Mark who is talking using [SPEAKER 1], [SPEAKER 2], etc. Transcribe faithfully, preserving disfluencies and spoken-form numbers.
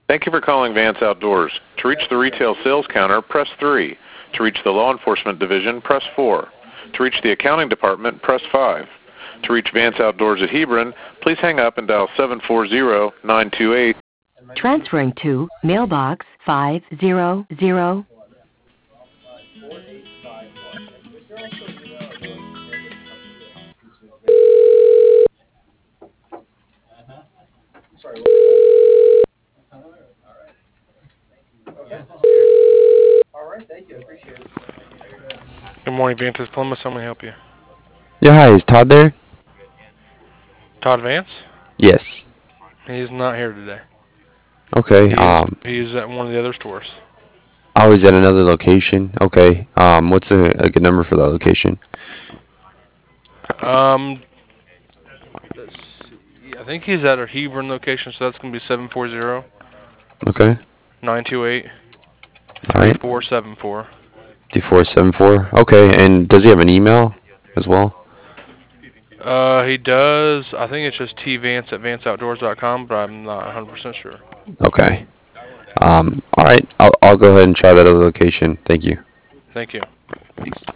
[SPEAKER 1] Thank you for calling Vance Outdoors. To reach the retail sales counter, press three. To reach the law enforcement division, press four. To reach the accounting department, press five. To reach Vance Outdoors at Hebron, please hang up and dial seven four zero, nine two eight.
[SPEAKER 2] Transferring to mailbox five zero zero.
[SPEAKER 3] Good morning, Vantage Plymouth. How may I help you?
[SPEAKER 4] Yeah, hi. Is Todd there?
[SPEAKER 3] Todd Vance?
[SPEAKER 4] Yes.
[SPEAKER 3] He's not here today.
[SPEAKER 4] Okay.
[SPEAKER 3] He is,
[SPEAKER 4] Um.
[SPEAKER 3] he is at one of the other stores.
[SPEAKER 4] Oh, he's at another location. Okay. Um. What's a, a good number for that location?
[SPEAKER 3] Um, let's see. I think he's at our Hebron location, so that's going to be seven four zero,
[SPEAKER 4] Okay.
[SPEAKER 3] nine two eight,
[SPEAKER 4] All
[SPEAKER 3] three
[SPEAKER 4] right.
[SPEAKER 3] four seven four.
[SPEAKER 4] Two four seven four. Okay. And does he have an email as well?
[SPEAKER 3] Uh, he does. I think it's just tvance at vance outdoors dot com, but I'm not one hundred percent sure.
[SPEAKER 4] Okay. Um. All right. I'll I'll go ahead and try that other location. Thank you.
[SPEAKER 3] Thank you.